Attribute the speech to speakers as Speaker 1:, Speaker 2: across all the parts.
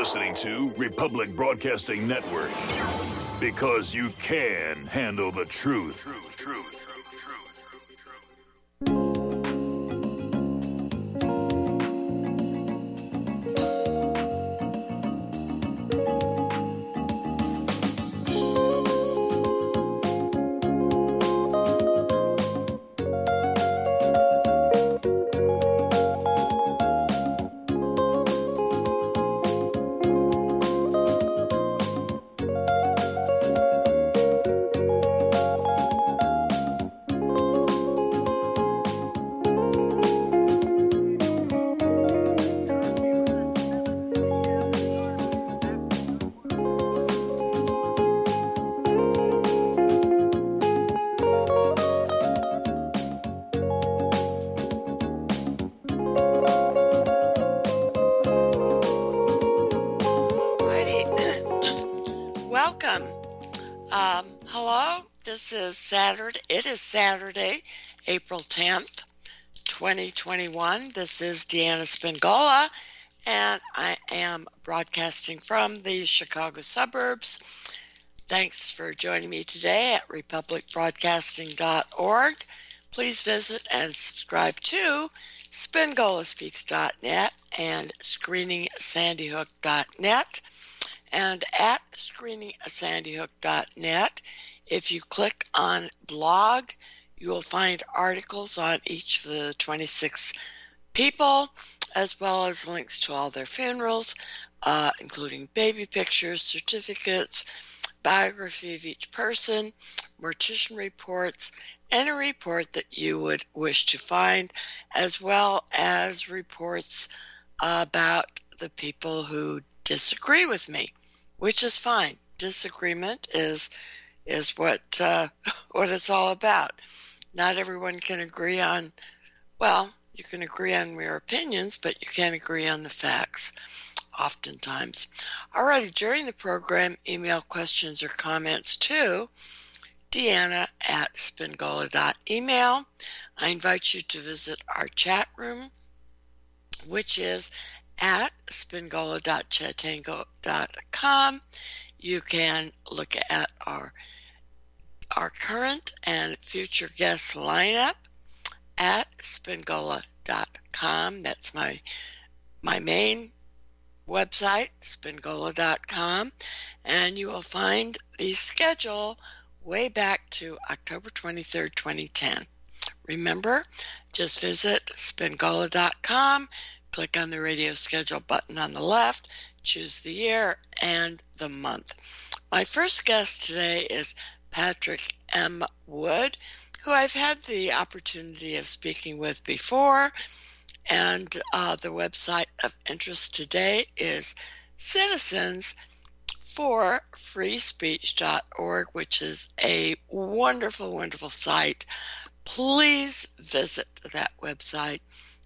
Speaker 1: listening to Republic Broadcasting Network. Because you can handle the truth.
Speaker 2: It is Saturday, April 10th, 2021. This is Deanna Spingola, and I am broadcasting from the Chicago suburbs. Thanks for joining me today at republicbroadcasting.org. Please visit and subscribe to SpingolaSpeaks.net and ScreeningSandyHook.net. And at ScreeningSandyHook.net, if you click on blog, you will find articles on each of the 26 people, as well as links to all their funerals, including baby pictures, certificates, biography of each person, mortician reports, and a report that you would wish to find, as well as reports about the people who disagree with me, which is fine. Disagreement is what it's all about. Not everyone can agree on, well, you can agree on your opinions, but you can't agree on the facts oftentimes. Alrighty, during the program, email questions or comments to Deanna@Spingola.email. I invite you to visit our chat room, which is at Spingola.chatango.com. You can look at our current and future guest lineup at Spingola.com. That's my main website, Spingola.com. And you will find the schedule way back to October 23rd, 2010. Remember, just visit Spingola.com, click on the radio schedule button on the left, choose the year and the month. My first guest today is Patrick M. Wood, who I've had the opportunity of speaking with before, and the website of interest today is citizensforfreespeech.org, which is a wonderful, wonderful site. Please visit that website,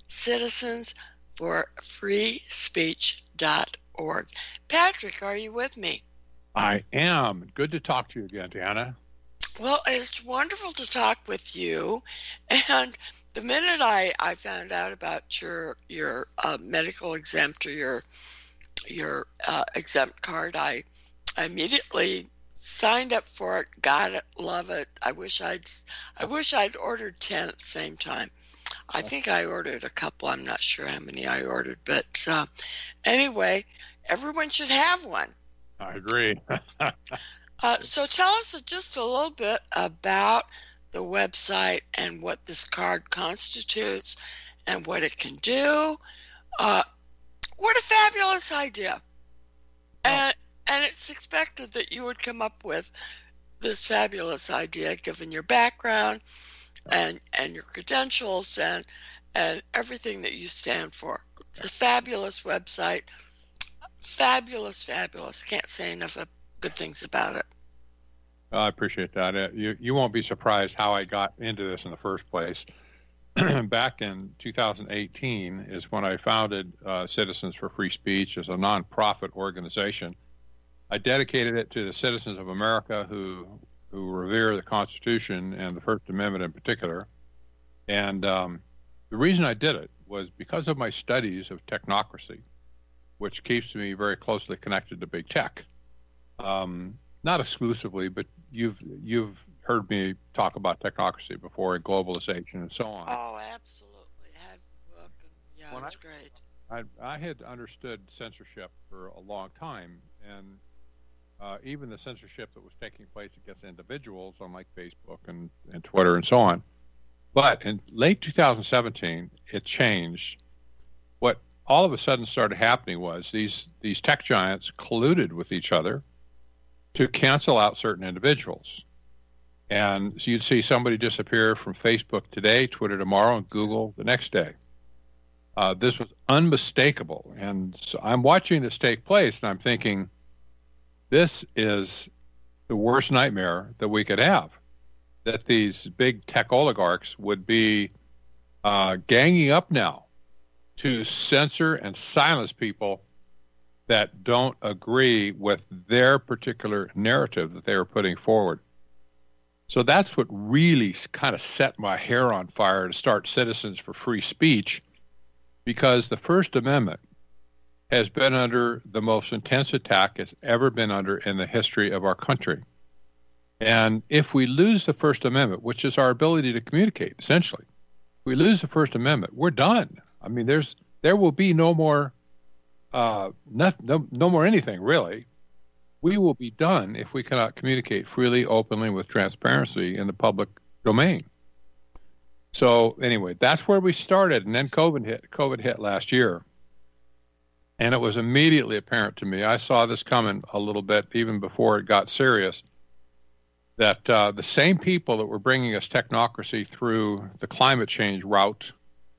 Speaker 2: citizensforfreespeech.org. Patrick, are you with me?
Speaker 3: I am. Good to talk to you again, Deanna.
Speaker 2: Well, it's wonderful to talk with you. And the minute I found out about your medical exempt or your exempt card, I immediately signed up for it, got it, love it. I wish I'd ordered 10 at the same time. I think I ordered a couple. I'm not sure how many I ordered, but anyway, everyone should have one.
Speaker 3: I agree.
Speaker 2: So tell us just a little bit about the website and what this card constitutes and what it can do. What a fabulous idea. And it's expected that you would come up with this fabulous idea given your background and your credentials and everything that you stand for. It's a fabulous website. Fabulous. Can't say enough of good things about it.
Speaker 3: I appreciate that. You won't be surprised how I got into this in the first place. Back in 2018 is when I founded Citizens for Free Speech as a nonprofit organization. I dedicated it to the citizens of America who revere the Constitution and the First Amendment in particular. And the reason I did it was because of my studies of technocracy. which keeps me very closely connected to big tech. Not exclusively, but you've heard me talk about technocracy before and globalization and so on.
Speaker 2: Oh, absolutely. I have a book, and yeah, it's great.
Speaker 3: I had understood censorship for a long time, and even the censorship that was taking place against individuals on like Facebook and Twitter and so on. But in late 2017, it changed. What all of a sudden started happening was these tech giants colluded with each other to cancel out certain individuals. And so you'd see somebody disappear from Facebook today, Twitter tomorrow, and Google the next day. This was unmistakable. And so I'm watching this take place, and I'm thinking, this is the worst nightmare that we could have, that these big tech oligarchs would be ganging up now to censor and silence people that don't agree with their particular narrative that they are putting forward. So that's what really kind of set my hair on fire to start Citizens for Free Speech, because the First Amendment has been under the most intense attack it's ever been under in the history of our country. And if we lose the First Amendment, which is our ability to communicate, essentially, if we lose the First Amendment, we're done. I mean, there will be no more no more anything, really. We will be done if we cannot communicate freely, openly, with transparency in the public domain. So anyway, that's where we started, and then COVID hit last year. And it was immediately apparent to me, I saw this coming a little bit even before it got serious, that the same people that were bringing us technocracy through the climate change route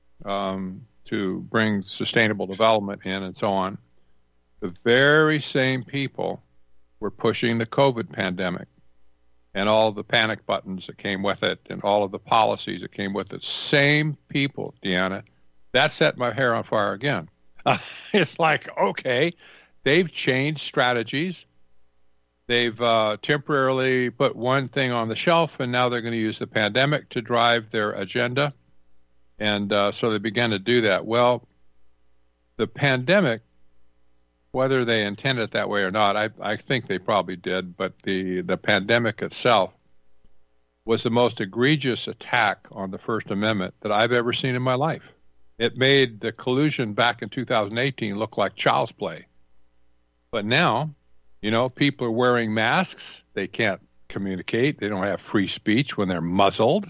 Speaker 3: to bring sustainable development in and so on, the very same people were pushing the COVID pandemic and all the panic buttons that came with it and all of the policies that came with it. Same people, Deanna. That set my hair on fire again. It's like, okay, they've changed strategies. They've temporarily put one thing on the shelf, and now they're going to use the pandemic to drive their agenda. And so they began to do that. Well, the pandemic, whether they intended it that way or not, I think they probably did, but the pandemic itself was the most egregious attack on the First Amendment that I've ever seen in my life. It made the collusion back in 2018 look like child's play. But now, people are wearing masks. They can't communicate. They don't have free speech when they're muzzled.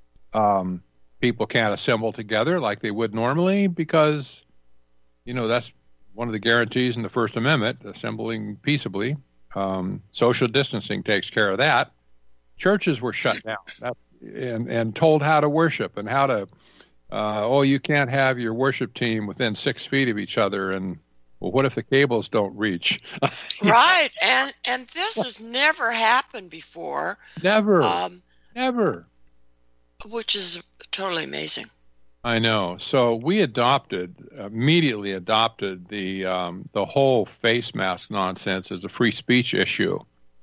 Speaker 3: People can't assemble together like they would normally because, that's one of the guarantees in the First Amendment, assembling peaceably. Social distancing takes care of that. Churches were shut down and told how to worship and how to, you can't have your worship team within 6 feet of each other. And, well, what if the cables don't reach?
Speaker 2: Right. And this has never happened before.
Speaker 3: Never.
Speaker 2: Which is totally amazing.
Speaker 3: I know. So we immediately adopted the whole face mask nonsense as a free speech issue.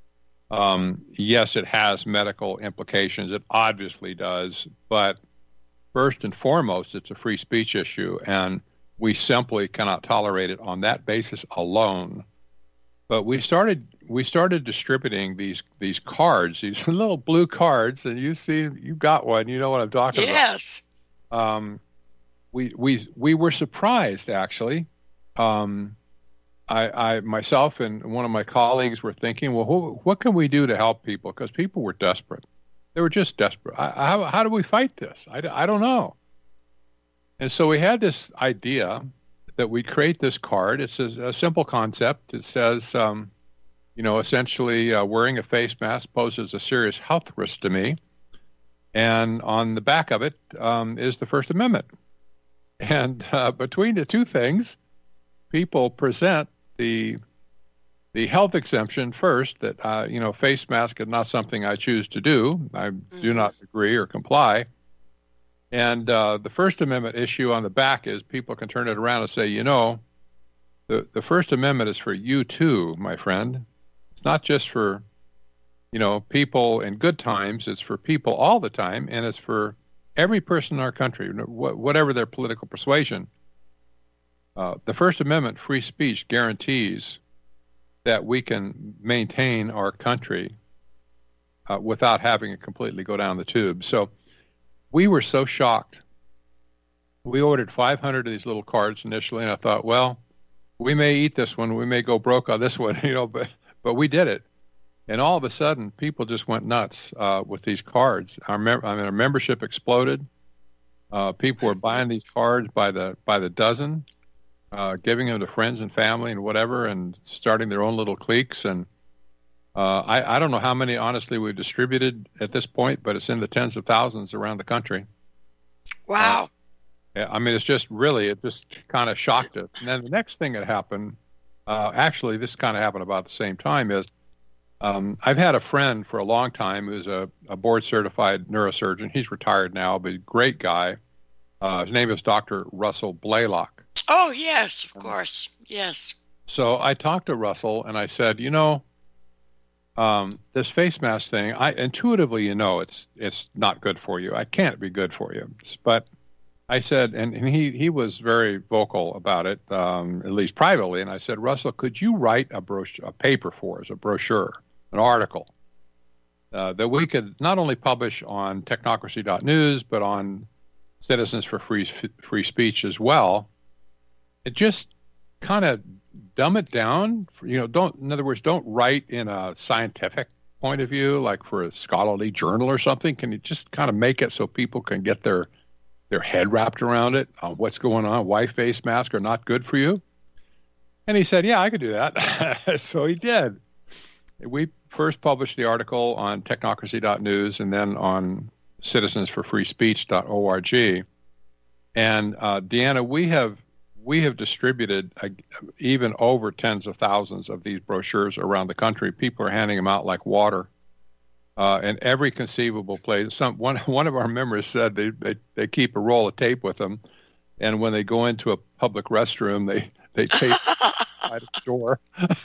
Speaker 3: Yes, it has medical implications. It obviously does. But first and foremost, it's a free speech issue, and we simply cannot tolerate it on that basis alone. But we started distributing these cards, these little blue cards, and you got one. You know what I'm talking about.
Speaker 2: Yes.
Speaker 3: We were surprised, actually. I myself and one of my colleagues were thinking, well, what can we do to help people? Because people were desperate. They were just desperate. How do we fight this? I don't know. And so we had this idea that we create this card. It's a simple concept. It says, essentially wearing a face mask poses a serious health risk to me. And on the back of it is the First Amendment. And between the two things, people present the health exemption first, that, face mask is not something I choose to do. I do not agree or comply. And the First Amendment issue on the back is people can turn it around and say, the First Amendment is for you too, my friend. It's not just for, people in good times. It's for people all the time, and it's for every person in our country, whatever their political persuasion. The First Amendment, free speech, guarantees that we can maintain our country without having it completely go down the tube. So we were so shocked. We ordered 500 of these little cards initially, and I thought, well, we may eat this one, we may go broke on this one, but we did it. And all of a sudden, people just went nuts with these cards. Our membership exploded. People were buying these cards by the dozen, giving them to friends and family and whatever, and starting their own little cliques. And I don't know how many, honestly, we've distributed at this point, but it's in the tens of thousands around the country.
Speaker 2: Wow.
Speaker 3: I mean, it just kind of shocked us. And then the next thing that happened, actually, this kind of happened about the same time, is I've had a friend for a long time who's a board-certified neurosurgeon. He's retired now, but a great guy. His name is Dr. Russell Blaylock.
Speaker 2: Oh, yes, of course. Yes.
Speaker 3: So I talked to Russell, and I said, this face mask thing, I intuitively, it's not good for you. I can't be good for you. But I said, and he was very vocal about it, at least privately. And I said, Russell, could you write a paper for us, a brochure, an article that we could not only publish on technocracy.news, but on Citizens for Free Speech as well? It just kind of dumb it down. In other words, don't write in a scientific point of view, like for a scholarly journal or something. Can you just kind of make it so people can get their head wrapped around it, what's going on, why face masks are not good for you? And he said, yeah, I could do that. So he did. We first published the article on technocracy.news and then on citizensforfreespeech.org. And Deanna, we have distributed even over tens of thousands of these brochures around the country. People are handing them out like water. In every conceivable place. One of our members said they keep a roll of tape with them, and when they go into a public restroom, they tape by the door.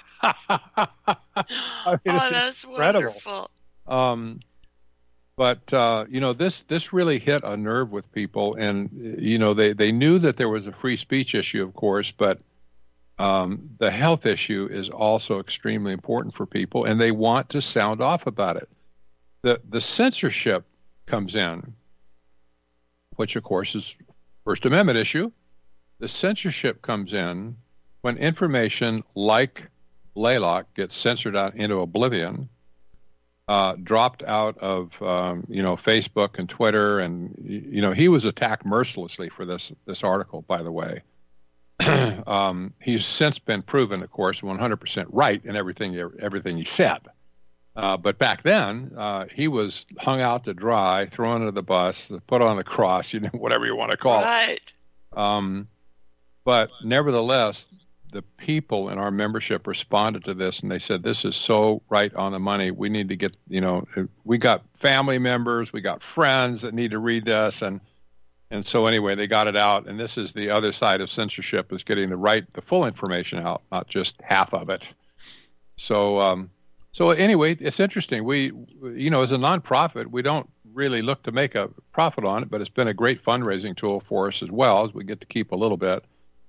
Speaker 2: That's incredible. Wonderful.
Speaker 3: But this really hit a nerve with people, and they knew that there was a free speech issue, of course, but the health issue is also extremely important for people, and they want to sound off about it. The censorship comes in, which of course is First Amendment issue. The censorship comes in when information like Blaylock gets censored out into oblivion, dropped out of Facebook and Twitter, and he was attacked mercilessly for this article, by the way. He's since been proven, of course, 100% right in everything he said. But back then, he was hung out to dry, thrown into the bus, put on the cross, whatever you want to call it. But nevertheless, the people in our membership responded to this, and they said, this is so right on the money. We need to get, we got family members, we got friends that need to read this. And so anyway, they got it out. And this is the other side of censorship, is getting the full information out, not just half of it. So anyway, it's interesting. We, as a nonprofit, we don't really look to make a profit on it, but it's been a great fundraising tool for us as well, as we get to keep a little bit.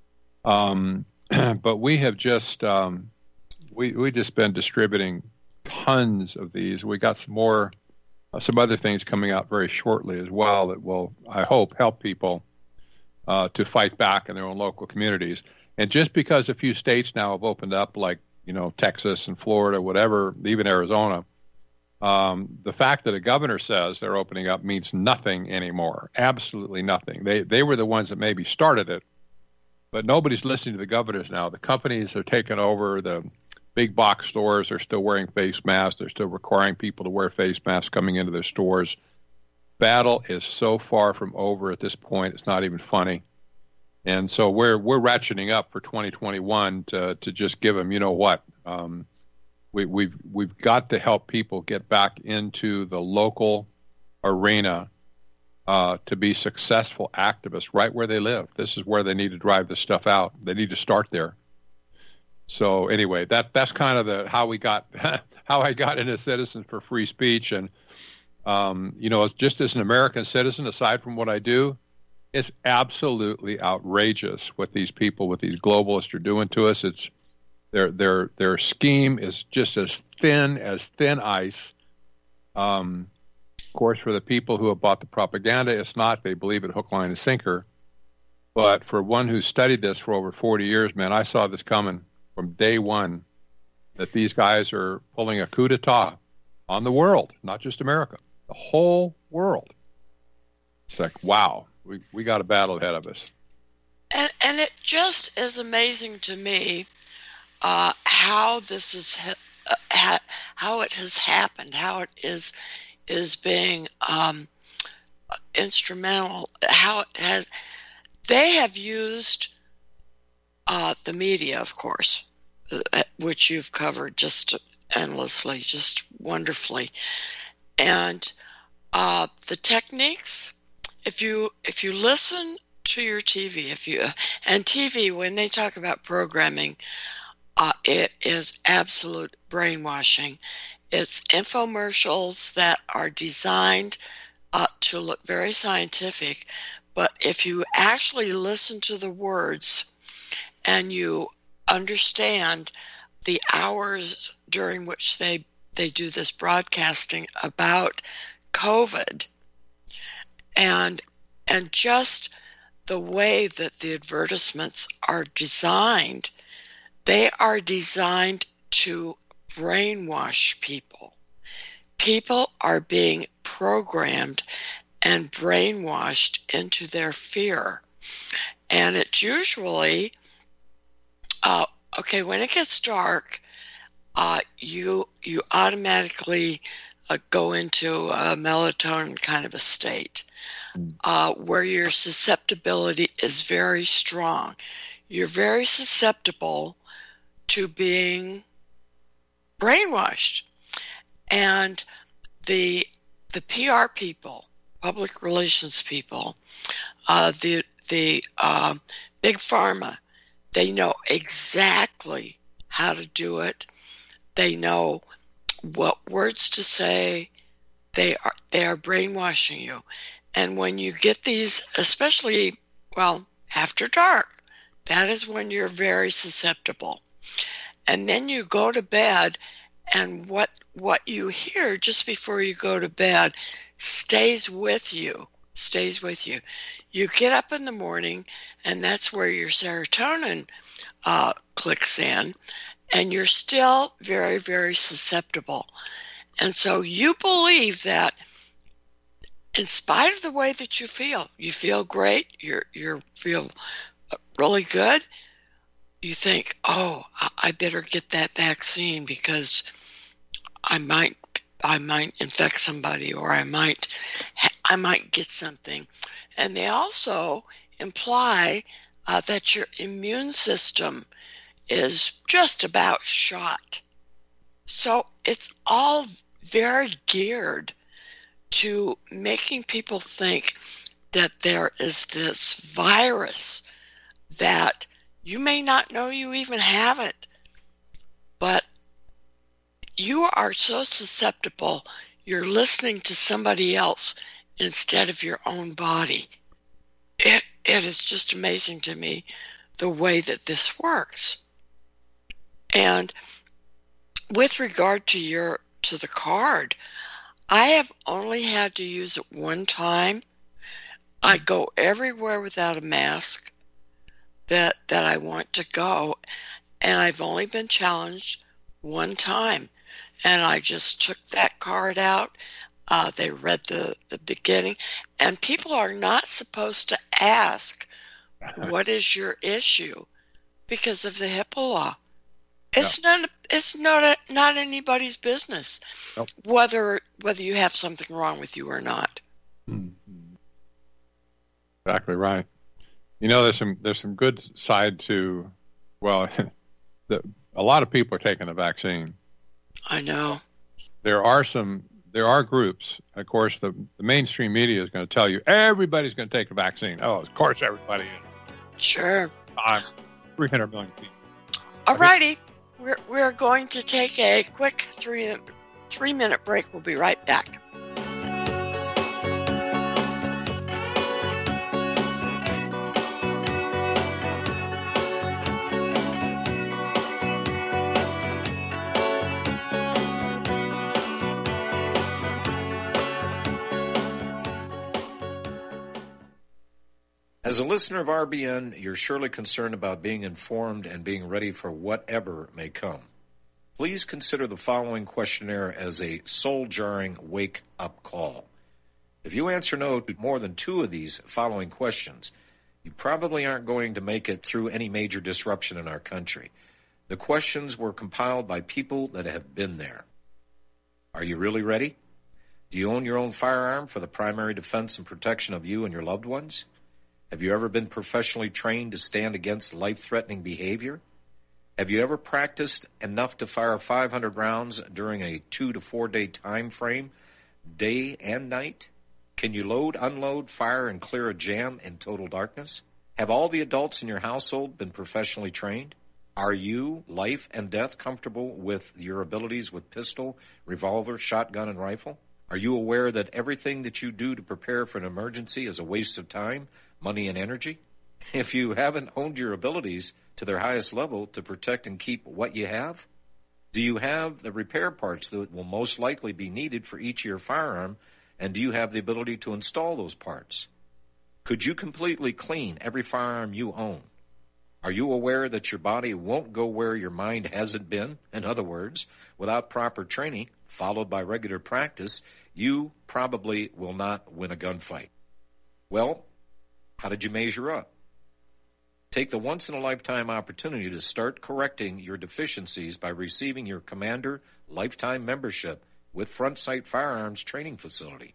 Speaker 3: But we have just we just been distributing tons of these. We got some other things coming out very shortly as well that will, I hope, help people to fight back in their own local communities. And just because a few states now have opened up, like Texas and Florida, whatever, even Arizona, the fact that a governor says they're opening up means nothing anymore. Absolutely nothing. They were the ones that maybe started it, but nobody's listening to the governors now. The companies are taking over. The big box stores are still wearing face masks. They're still requiring people to wear face masks coming into their stores. Battle is so far from over at this point, it's not even funny. And so we're ratcheting up for 2021 to just give them, we've got to help people get back into the local arena to be successful activists right where they live. This is where they need to drive this stuff out. They need to start there. So anyway, that's kind of how I got into Citizens for Free Speech. And just as an American citizen, aside from what I do, It's absolutely outrageous what these people, what these globalists are doing to us. It's their scheme is just as thin ice. Of course, for the people who have bought the propaganda, it's not. They believe it hook, line, and sinker. But for one who studied this for over 40 years, man, I saw this coming from day one, that these guys are pulling a coup d'etat on the world, not just America, the whole world. It's like, wow, we got a battle ahead of us.
Speaker 2: And it just is amazing to me how this is how it has happened, how it is being instrumental, how it has. They have used the media, of course, which you've covered just endlessly, just wonderfully, and the techniques. If you listen to your TV, and TV, when they talk about programming, it is absolute brainwashing. It's infomercials that are designed to look very scientific, but if you actually listen to the words and you understand the hours during which they do this broadcasting about COVID, and just the way that the advertisements are designed, they are designed to brainwash people. People are being programmed and brainwashed into their fear. And it's usually, when it gets dark, you automatically go into a melatonin kind of a state where your susceptibility is very strong. You're very susceptible to being brainwashed. And the PR people, public relations people, the big pharma, they know exactly how to do it. They know what words to say. They are brainwashing you. And when you get these, especially, after dark, that is when you're very susceptible. And then you go to bed, and what you hear just before you go to bed stays with you. You get up in the morning, and that's where your serotonin clicks in, and you're still very, very susceptible. And so you believe that in spite of the way that you feel great, you feel really good, you think, oh, I better get that vaccine because I might infect somebody, or I might get something. And they also imply that your immune system is just about shot. So it's all very geared to making people think that there is this virus that you may not know you even have it, but you are so susceptible, you're listening to somebody else instead of your own body. It is just amazing to me the way that this works. And with regard to the card, I have only had to use it one time. I go everywhere without a mask that I want to go, and I've only been challenged one time. And I just took that card out. They read the beginning, and people are not supposed to ask, what is your issue? Because of the HIPAA law. It's not anybody's business.
Speaker 3: Nope.
Speaker 2: Whether you have something wrong with you or not.
Speaker 3: Mm-hmm. Exactly right. You know, there's some good side to, a lot of people are taking the vaccine.
Speaker 2: I know.
Speaker 3: There are groups. Of course, the mainstream media is going to tell you everybody's going to take the vaccine. Oh, of course, everybody is.
Speaker 2: Sure.
Speaker 3: 300 million people.
Speaker 2: All righty. We're going to take a quick 3-minute break. We'll be right back.
Speaker 4: As a listener of RBN, you're surely concerned about being informed and being ready for whatever may come. Please consider the following questionnaire as a soul-jarring wake-up call. If you answer no to more than 2 of these following questions, you probably aren't going to make it through any major disruption in our country. The questions were compiled by people that have been there. Are you really ready? Do you own your own firearm for the primary defense and protection of you and your loved ones? Have you ever been professionally trained to stand against life-threatening behavior? Have you ever practiced enough to fire 500 rounds during a 2 to 4 day time frame, day and night? Can you load, unload, fire, and clear a jam in total darkness? Have all the adults in your household been professionally trained? Are you, life and death, comfortable with your abilities with pistol, revolver, shotgun, and rifle? Are you aware that everything that you do to prepare for an emergency is a waste of time, money, and energy? If you haven't honed your abilities to their highest level to protect and keep what you have, do you have the repair parts that will most likely be needed for each of your firearm, and do you have the ability to install those parts? Could you completely clean every firearm you own? Are you aware that your body won't go where your mind hasn't been? In other words, without proper training, followed by regular practice, you probably will not win a gunfight. Well, how did you measure up? Take the once-in-a-lifetime opportunity to start correcting your deficiencies by receiving your Commander Lifetime Membership with Front Sight Firearms Training Facility.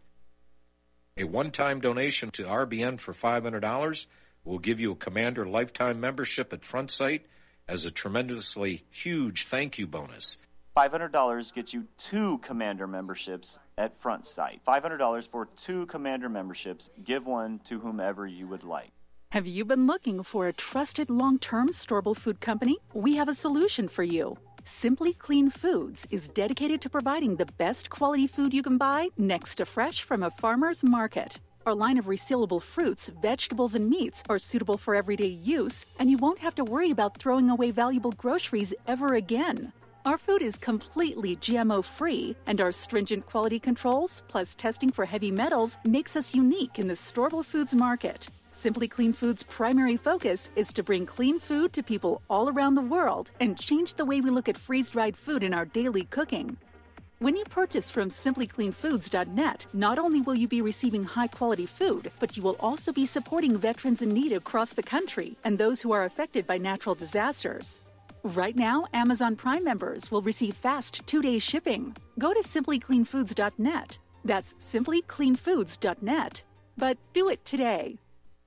Speaker 4: A one-time donation to RBN for $500 will give you a Commander Lifetime Membership at Front Sight as a tremendously huge thank you bonus.
Speaker 5: $500 gets you 2 Commander memberships at Front Sight. $500 for 2 Commander memberships. Give one to whomever you would like.
Speaker 6: Have you been looking for a trusted long-term storable food company? We have a solution for you. Simply Clean Foods is dedicated to providing the best quality food you can buy next to fresh from a farmer's market. Our line of resealable fruits, vegetables, and meats are suitable for everyday use, and you won't have to worry about throwing away valuable groceries ever again. Our food is completely GMO-free, and our stringent quality controls, plus testing for heavy metals, makes us unique in the storable foods market. Simply Clean Foods' primary focus is to bring clean food to people all around the world and change the way we look at freeze-dried food in our daily cooking. When you purchase from simplycleanfoods.net, not only will you be receiving high-quality food, but you will also be supporting veterans in need across the country and those who are affected by natural disasters. Right now, Amazon Prime members will receive fast 2-day shipping. Go to simplycleanfoods.net. That's simplycleanfoods.net. But do it today.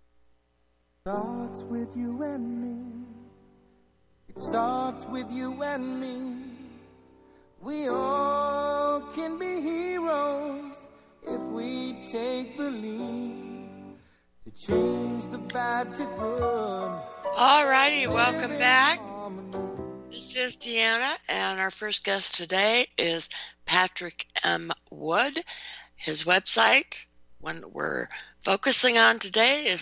Speaker 7: Starts with you and me. It starts with you and me. We all can be heroes if we take the lead to change the bad to good.
Speaker 2: All righty, welcome back. This is Deanna, and our first guest today is Patrick M. Wood. His website, one we're focusing on today, is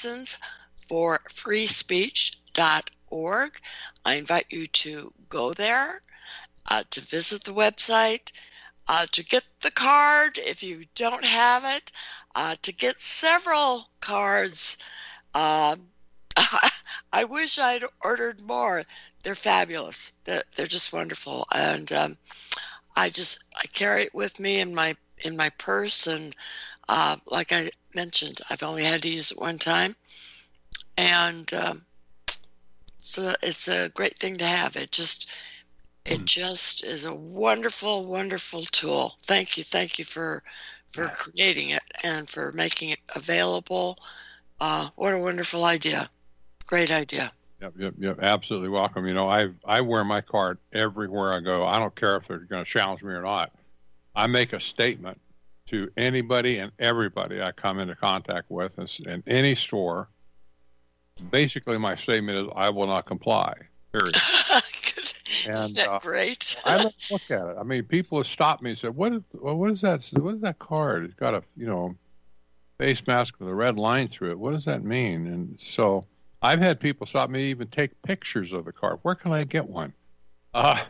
Speaker 2: citizensforfreespeech.org. I invite you to go there, to visit the website, to get the card if you don't have it, to get several cards. I wish I'd ordered more. They're fabulous. They're just wonderful, and I carry it with me in my purse, and like I mentioned, I've only had to use it one time, and so it's a great thing to have. It just is a wonderful, wonderful tool. Thank you for creating it and for making it available. What a wonderful idea! Great idea.
Speaker 3: Yep. Absolutely welcome. You know, I wear my card everywhere I go. I don't care if they're going to challenge me or not. I make a statement to anybody and everybody I come into contact with in any store. Basically, my statement is, I will not comply, period.
Speaker 2: Isn't that great?
Speaker 3: I don't look at it. I mean, people have stopped me and said, what is that? What is that card? It's got a, face mask with a red line through it. What does that mean? And so I've had people stop me, even take pictures of the card. Where can I get one? Okay.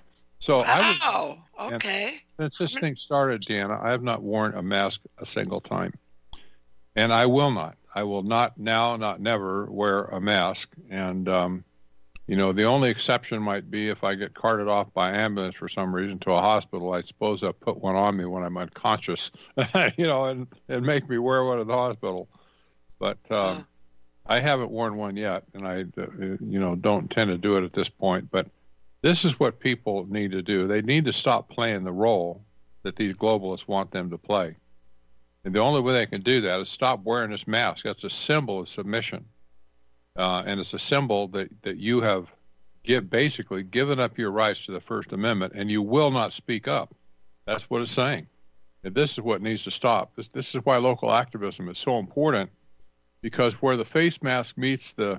Speaker 3: Since this thing started, Deanna, I have not worn a mask a single time. And I will not. I will not now, not never, wear a mask. And the only exception might be if I get carted off by ambulance for some reason to a hospital. I suppose I'll put one on me when I'm unconscious, and make me wear one at the hospital. But I haven't worn one yet, and I, don't intend to do it at this point. But this is what people need to do. They need to stop playing the role that these globalists want them to play. And the only way they can do that is stop wearing this mask. That's a symbol of submission. And it's a symbol that you have basically given up your rights to the First Amendment, and you will not speak up. That's what it's saying. And this is what needs to stop. This is why local activism is so important, because where the face mask meets the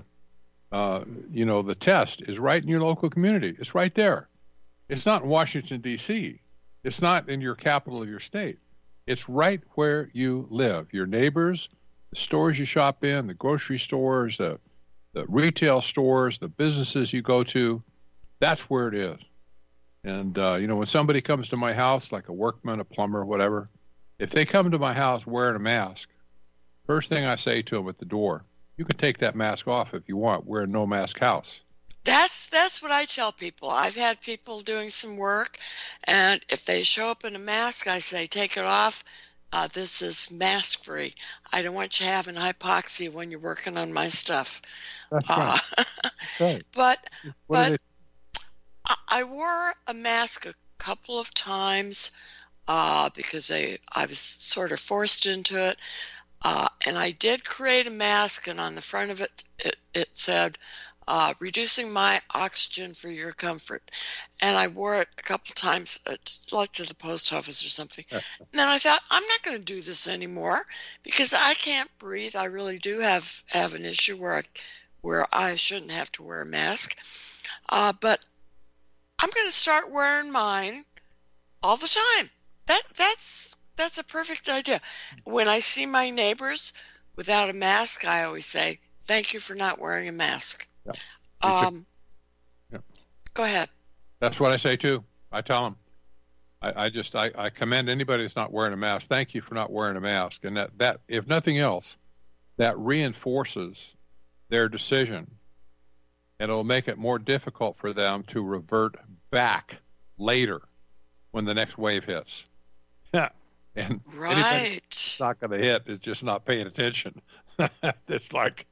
Speaker 3: test is right in your local community. It's right there. It's not in Washington, D.C. It's not in your capital of your state. It's right where you live. Your neighbors, the stores you shop in, the grocery stores, the retail stores, the businesses you go to, that's where it is. And, when somebody comes to my house, like a workman, a plumber, whatever, if they come to my house wearing a mask, first thing I say to them at the door, you can take that mask off if you want. We're a no-mask house.
Speaker 2: That's what I tell people. I've had people doing some work, and if they show up in a mask, I say, take it off. This is mask-free. I don't want you having hypoxia when you're working on my stuff.
Speaker 3: That's right. That's right.
Speaker 2: But I wore a mask a couple of times because I was sort of forced into it. And I did create a mask, and on the front of it said, reducing my oxygen for your comfort. And I wore it a couple times, like to the post office or something. And then I thought, I'm not going to do this anymore because I can't breathe. I really do have an issue where I shouldn't have to wear a mask. But I'm going to start wearing mine all the time. That's a perfect idea. When I see my neighbors without a mask, I always say, thank you for not wearing a mask.
Speaker 3: Yeah.
Speaker 2: Go ahead.
Speaker 3: That's what I say too. I tell them, I commend anybody that's not wearing a mask. Thank you for not wearing a mask. And that if nothing else, that reinforces their decision, and it'll make it more difficult for them to revert back later when the next wave hits. And anybody that's not going to hit is just not paying attention. It's like,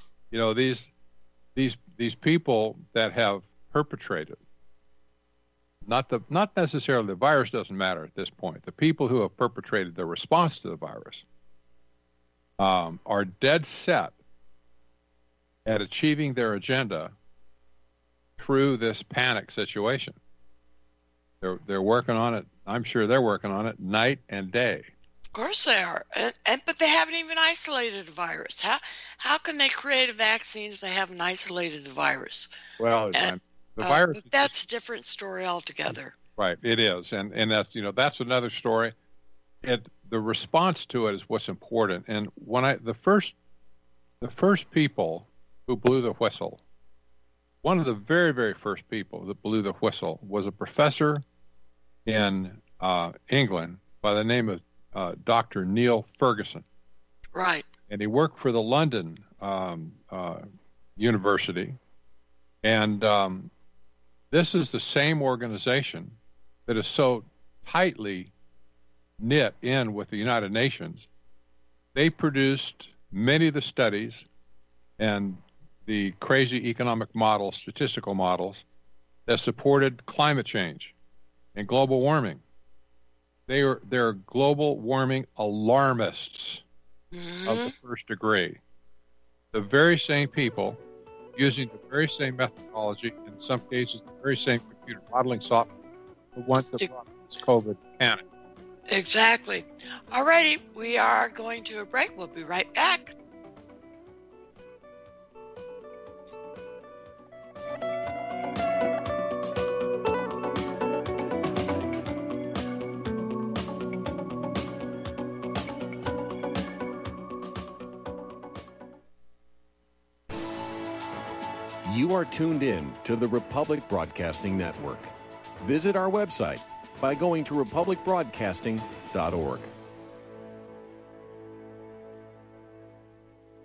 Speaker 3: these people that have perpetrated, not necessarily the virus doesn't matter at this point. The people who have perpetrated the response to the virus are dead set at achieving their agenda through this panic situation. They're working on it. I'm sure they're working on it night and day.
Speaker 2: Of course they are, but they haven't even isolated the virus. How can they create a vaccine if they haven't isolated the virus?
Speaker 3: Well, the virus.
Speaker 2: That's a different story altogether.
Speaker 3: Right, it is, and that's that's another story. The response to it is what's important. And when the first people who blew the whistle, one of the very, very first people that blew the whistle was a professor in England by the name of Dr. Neil Ferguson.
Speaker 2: Right.
Speaker 3: And he worked for the London University. And this is the same organization that is so tightly knit in with the United Nations. They produced many of the studies and the crazy economic models, statistical models, that supported climate change and global warming. They're global warming alarmists of the first degree. The very same people using the very same methodology, in some cases the very same computer modeling software, the ones that brought this COVID panic.
Speaker 2: Exactly. All righty, we are going to a break. We'll be right back.
Speaker 8: You are tuned in to the Republic Broadcasting Network. Visit our website by going to republicbroadcasting.org.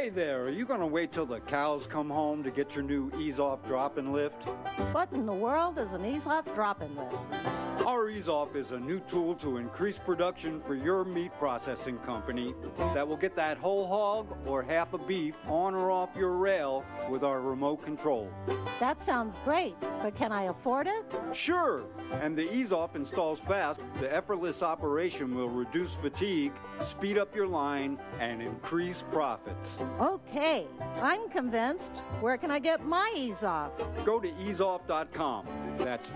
Speaker 9: Hey there, are you going to wait till the cows come home to get your new Ease-Off drop-and lift?
Speaker 10: What in the world is an Ease-Off drop-and lift?
Speaker 9: Our Ease-Off is a new tool to increase production for your meat processing company that will get that whole hog or half a beef on or off your rail with our remote control.
Speaker 10: That sounds great, but can I afford it?
Speaker 9: Sure, and the Ease-Off installs fast. The effortless operation will reduce fatigue, speed up your line, and increase profits.
Speaker 10: Okay, I'm convinced. Where can I get my Ease-Off?
Speaker 9: Go to easeoff.com. That's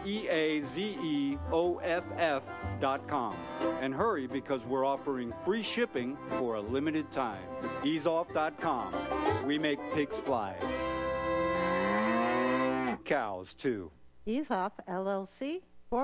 Speaker 9: EAZEOFF.com. And hurry, because we're offering free shipping for a limited time. Easeoff.com. We make pigs fly. Cows, too.
Speaker 10: Ease-Off, LLC,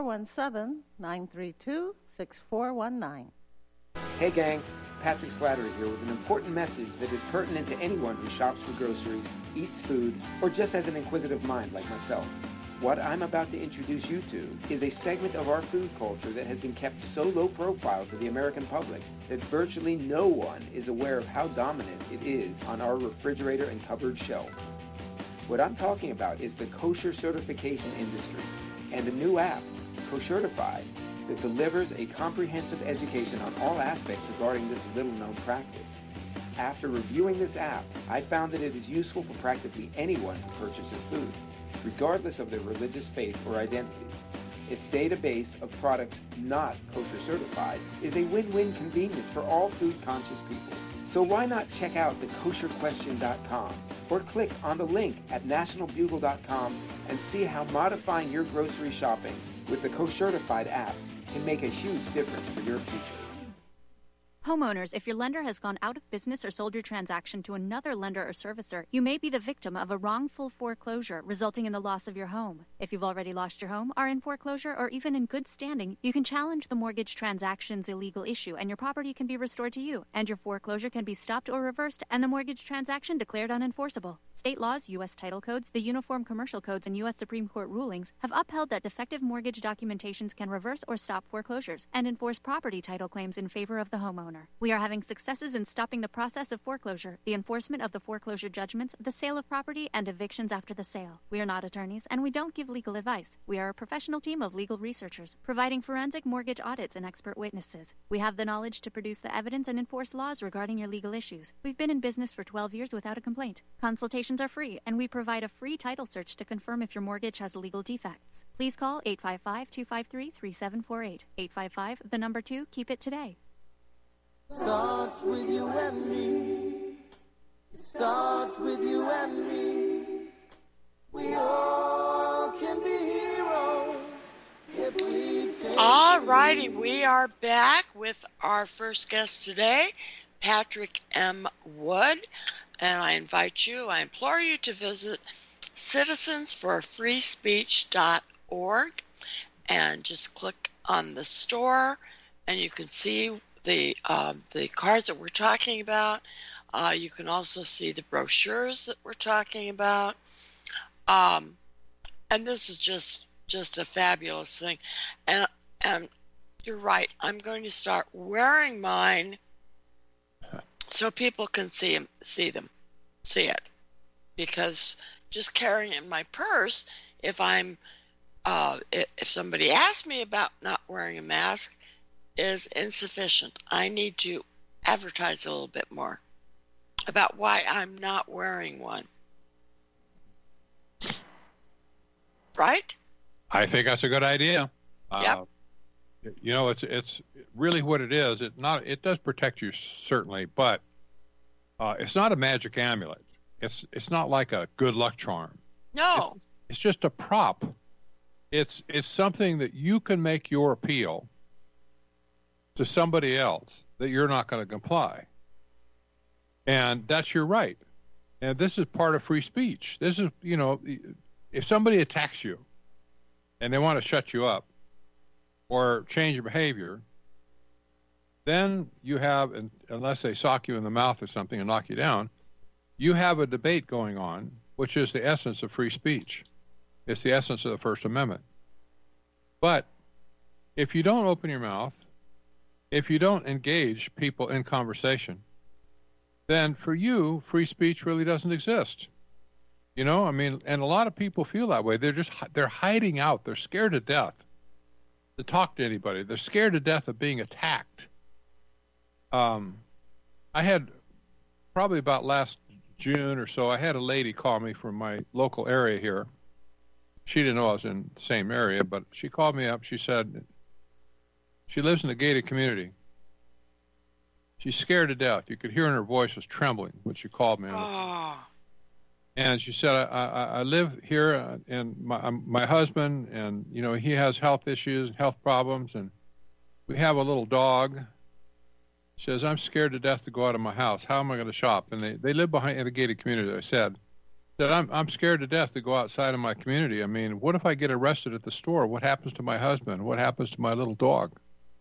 Speaker 10: 417-932-6419.
Speaker 11: Hey, gang. Patrick Slattery here with an important message that is pertinent to anyone who shops for groceries, eats food, or just has an inquisitive mind like myself. What I'm about to introduce you to is a segment of our food culture that has been kept so low profile to the American public that virtually no one is aware of how dominant it is on our refrigerator and cupboard shelves. What I'm talking about is the kosher certification industry and a new app, Koshertified, that delivers a comprehensive education on all aspects regarding this little-known practice. After reviewing this app, I found that it is useful for practically anyone who purchases food, regardless of their religious faith or identity. Its database of products not kosher certified is a win-win convenience for all food-conscious people. So why not check out thekosherquestion.com or click on the link at nationalbugle.com and see how modifying your grocery shopping with the Koshertified app can make a huge difference for your future.
Speaker 12: Homeowners, if your lender has gone out of business or sold your transaction to another lender or servicer, you may be the victim of a wrongful foreclosure, resulting in the loss of your home. If you've already lost your home, are in foreclosure, or even in good standing, you can challenge the mortgage transaction's illegal issue, and your property can be restored to you, and your foreclosure can be stopped or reversed, and the mortgage transaction declared unenforceable. State laws, U.S. title codes, the Uniform Commercial Codes, and U.S. Supreme Court rulings have upheld that defective mortgage documentations can reverse or stop foreclosures and enforce property title claims in favor of the homeowner. We are having successes in stopping the process of foreclosure, the enforcement of the foreclosure judgments, the sale of property, and evictions after the sale. We are not attorneys, and we don't give legal advice. We are a professional team of legal researchers, providing forensic mortgage audits and expert witnesses. We have the knowledge to produce the evidence and enforce laws regarding your legal issues. We've been in business for 12 years without a complaint. Consultations are free, and we provide a free title search to confirm if your mortgage has legal defects. Please call 855-253-3748. 855, the number 2, keep it today.
Speaker 7: Starts with you and me. It starts with you and me. We all can be heroes if we take.
Speaker 2: All righty, we are back with our first guest today, Patrick M. Wood, and I implore you to visit citizensforfreespeech.org and just click on the store, and you can see the cards that we're talking about. You can also see the brochures that we're talking about. And this is just a fabulous thing. And you're right. I'm going to start wearing mine so people can see it. Because just carrying it in my purse, if somebody asks me about not wearing a mask, is insufficient. I need to advertise a little bit more about why I'm not wearing one. Right?
Speaker 3: I think that's a good idea.
Speaker 2: Yep.
Speaker 3: You know, it's really what it is. It does protect you, certainly, but it's not a magic amulet. It's not like a good luck charm.
Speaker 2: No.
Speaker 3: It's just a prop. It's something that you can make your appeal to somebody else that you're not going to comply. And that's your right. And this is part of free speech. This is, you know, if somebody attacks you and they want to shut you up or change your behavior, then you have, unless they sock you in the mouth or something and knock you down, you have a debate going on, which is the essence of free speech. It's the essence of the First Amendment. But if you don't open your mouth, if you don't engage people in conversation, then for you, free speech really doesn't exist. You know, I mean, and a lot of people feel that way. They're hiding out. They're scared to death to talk to anybody. They're scared to death of being attacked. I had probably about last June or so, I had a lady call me from my local area here. She didn't know I was in the same area, but she called me up. She said she lives in a gated community. She's scared to death. You could hear in her voice was trembling when she called me. And she said, I live here, and my husband, and, you know, he has health issues, health problems, and we have a little dog. She says, I'm scared to death to go out of my house. How am I going to shop? And they live behind in a gated community, I said. I'm scared to death to go outside of my community. I mean, what if I get arrested at the store? What happens to my husband? What happens to my little dog?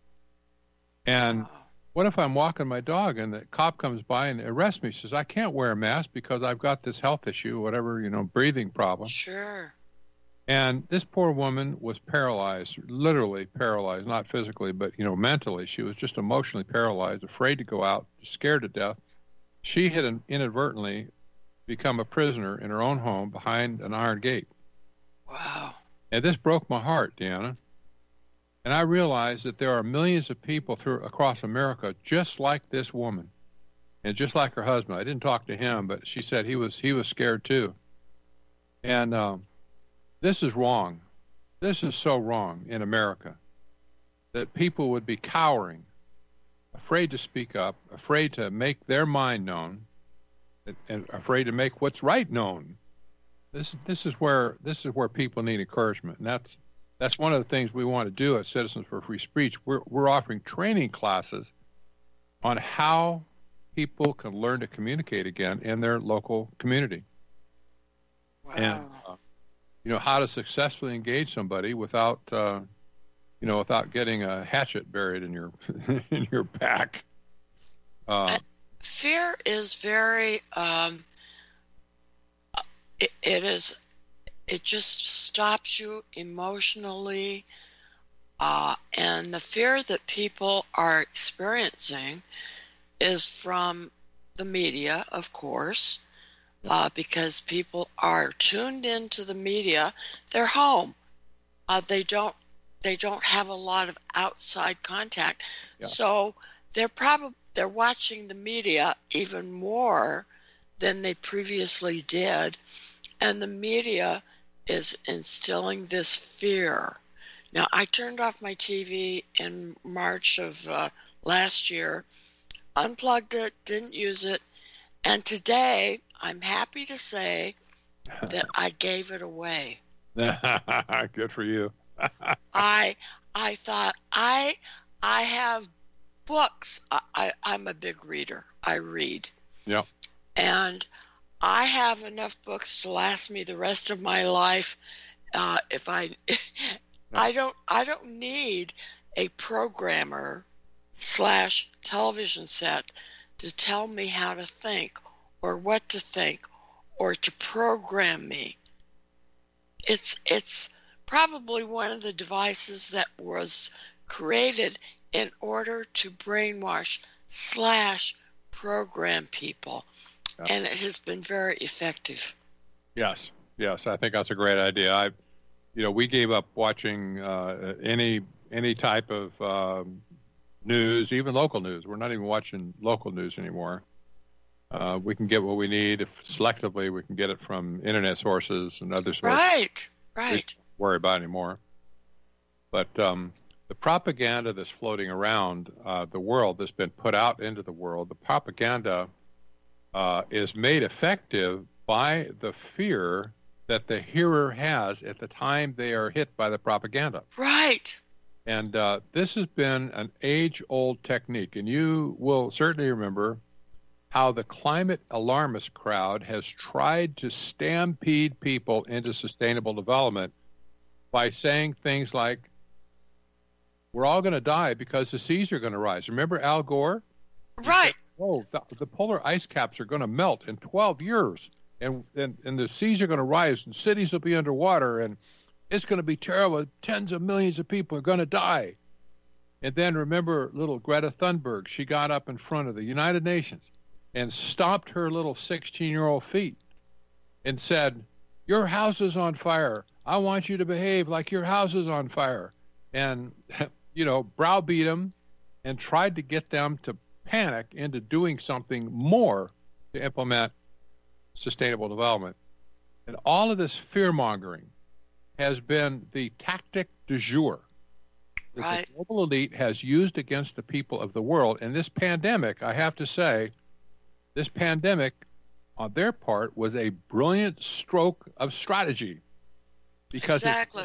Speaker 3: And what if I'm walking my dog and the cop comes by and arrests me? She says, I can't wear a mask because I've got this health issue, whatever, you know, breathing problem.
Speaker 2: Sure.
Speaker 3: And this poor woman was paralyzed, literally paralyzed, not physically, but, you know, mentally. She was just emotionally paralyzed, afraid to go out, scared to death. She had inadvertently become a prisoner in her own home behind an iron gate.
Speaker 2: Wow.
Speaker 3: And this broke my heart, Deanna. And I realized that there are millions of people across America just like this woman and just like her husband. I didn't talk to him, but she said he was scared too. And this is wrong. This is so wrong in America that people would be cowering, afraid to speak up, afraid to make their mind known, and afraid to make what's right known. This is where people need encouragement, and that's one of the things we want to do at Citizens for Free Speech. We're offering training classes on how people can learn to communicate again in their local community.
Speaker 2: Wow.
Speaker 3: And you know, how to successfully engage somebody without without getting a hatchet buried in your in your back.
Speaker 2: Fear is very it just stops you emotionally, and the fear that people are experiencing is from the media, of course, because people are tuned into the media. They're home. They don't have a lot of outside contact, so they're watching the media even more than they previously did, and the media is instilling this fear. Now, I turned off my TV in March of last year, unplugged it, didn't use it, and today I'm happy to say that I gave it away.
Speaker 3: Good for you.
Speaker 2: I thought I have books. I'm a big reader. I read.
Speaker 3: Yeah.
Speaker 2: And I have enough books to last me the rest of my life. If I don't need a programmer / television set to tell me how to think or what to think or to program me. It's probably one of the devices that was created in order to brainwash / program people. And it has been very effective.
Speaker 3: Yes, I think that's a great idea. We gave up watching any type of news, even local news. We're not even watching local news anymore. We can get what we need. If selectively, we can get it from internet sources and other sources.
Speaker 2: Right.
Speaker 3: We don't worry about it anymore. But the propaganda that's floating around the world, that's been put out into the world, the propaganda is made effective by the fear that the hearer has at the time they are hit by the propaganda.
Speaker 2: Right.
Speaker 3: And this has been an age-old technique, and you will certainly remember how the climate alarmist crowd has tried to stampede people into sustainable development by saying things like, we're all going to die because the seas are going to rise. Remember Al Gore?
Speaker 2: Right.
Speaker 3: The polar ice caps are going to melt in 12 years, and the seas are going to rise, and cities will be underwater, and it's going to be terrible. Tens of millions of people are going to die. And then remember little Greta Thunberg. She got up in front of the United Nations, and stomped her little 16-year-old feet and said, "Your house is on fire. I want you to behave like your house is on fire." And, browbeat them and tried to get them to panic into doing something more to implement sustainable development. And all of this fear-mongering has been the tactic du jour that the global elite has used against the people of the world. And this pandemic, I have to say, this pandemic on their part was a brilliant stroke of strategy because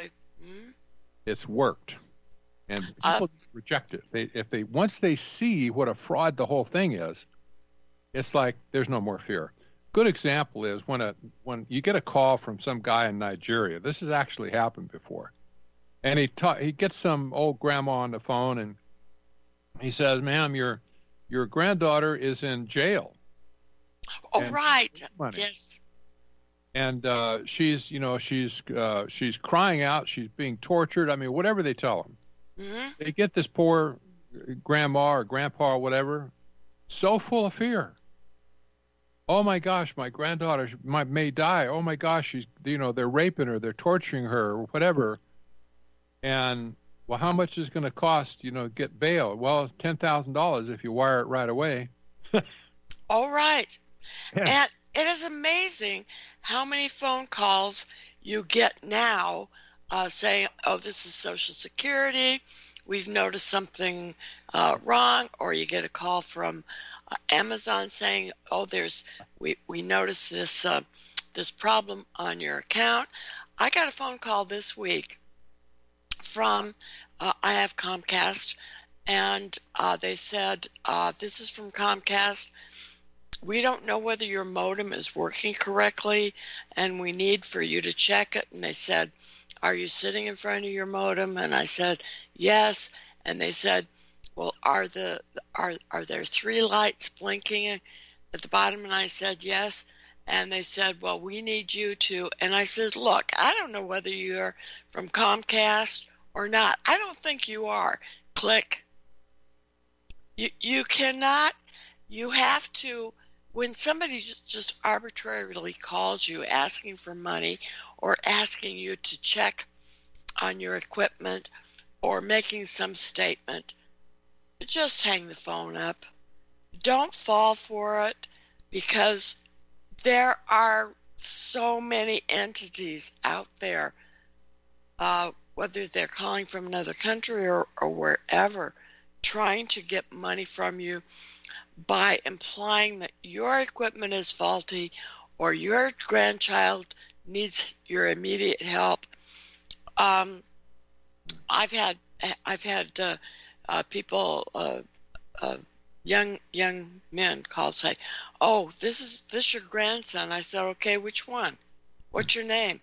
Speaker 3: it's worked. And people reject it. Once they see what a fraud the whole thing is, it's like there's no more fear. Good example is when you get a call from some guy in Nigeria. This has actually happened before, and he gets some old grandma on the phone, and he says, "Ma'am, your granddaughter is in jail."
Speaker 2: Oh, right. Yes.
Speaker 3: And she's crying out. She's being tortured. I mean, whatever they tell them. Mm-hmm. They get this poor grandma or grandpa or whatever so full of fear. Oh my gosh, my granddaughter may die. Oh my gosh, they're raping her, they're torturing her, or whatever. And well, how much is it going to cost? Get bail? Well, $10,000 if you wire it right away.
Speaker 2: All right. Yeah. And it is amazing how many phone calls you get now saying, "Oh, this is Social Security. We've noticed something wrong," or you get a call from Amazon saying, "Oh, we noticed this problem on your account." I got a phone call this week from I have Comcast, and they said, "This is from Comcast. We don't know whether your modem is working correctly, and we need for you to check it." And they said, "Are you sitting in front of your modem?" And I said, "Yes." And they said, "Well, are there 3 lights blinking at the bottom?" And I said, "Yes." And they said, "Well, we need you to," and I said, "Look, I don't know whether you're from Comcast or not. I don't think you are." Click. You cannot, you have to, when somebody just arbitrarily calls you asking for money or asking you to check on your equipment or making some statement, just hang the phone up. Don't fall for it, because there are so many entities out there, whether they're calling from another country or wherever, trying to get money from you by implying that your equipment is faulty or your grandchild needs your immediate help. I've had people, young men call, say, "Oh, this your grandson?" I said, "Okay, which one? What's your name?"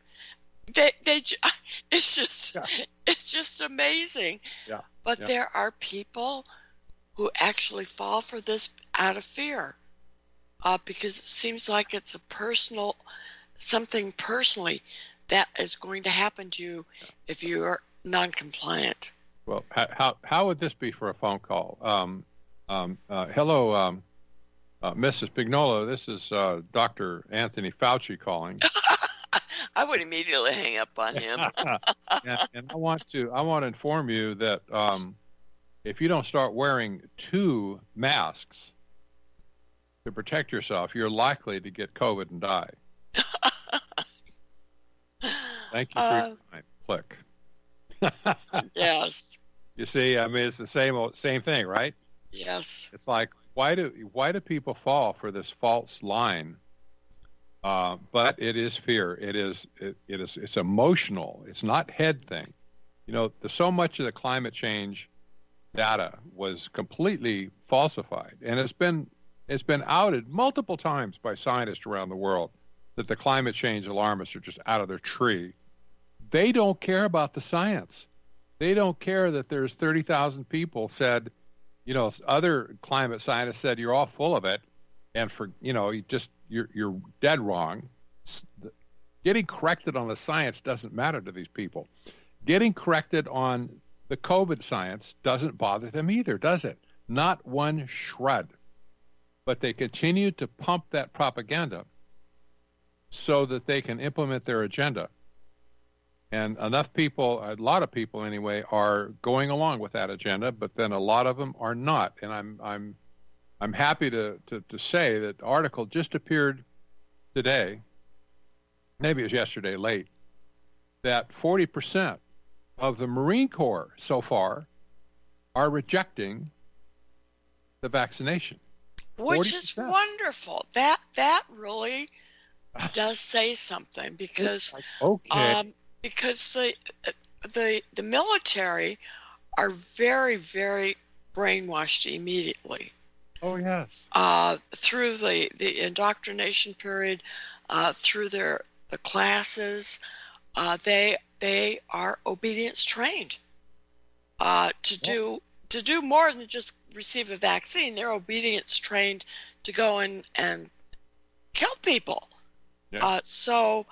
Speaker 2: It's just amazing. Yeah. But there are people who actually fall for this out of fear, because it seems like it's something personally that is going to happen to you if you are non-compliant.
Speaker 3: Well, how would this be for a phone call? Hello, Mrs. Pignola. This is Dr. Anthony Fauci calling.
Speaker 2: I would immediately hang up on him.
Speaker 3: and I want to inform you that if you don't start wearing 2 masks to protect yourself, you're likely to get COVID and die. Thank you for your time. Click.
Speaker 2: Yes.
Speaker 3: You see, I mean, it's the same thing, right?
Speaker 2: Yes.
Speaker 3: It's like, why do people fall for this false line? But it is fear. It's emotional. It's not head thing. So much of the climate change data was completely falsified, and it's been outed multiple times by scientists around the world that the climate change alarmists are just out of their tree. They don't care about the science. They don't care that there's 30,000 people said, other climate scientists said you're all full of it, and you're dead wrong. Getting corrected on the science doesn't matter to these people. Getting corrected on the COVID science doesn't bother them either, does it? Not one shred. but they continue to pump that propaganda so that they can implement their agenda. And enough people, a lot of people anyway, are going along with that agenda, but then a lot of them are not. And I'm happy to say that the article just appeared today, maybe it was yesterday late, that 40% of the Marine Corps so far are rejecting the vaccination.
Speaker 2: Which
Speaker 3: 40%.
Speaker 2: is wonderful. That really does say something, because because the military are very, very brainwashed immediately.
Speaker 3: Oh yes.
Speaker 2: Through the indoctrination period, through the classes, they are obedience trained to do more than just receive a vaccine. They're obedience trained to go and kill people. Yeah. So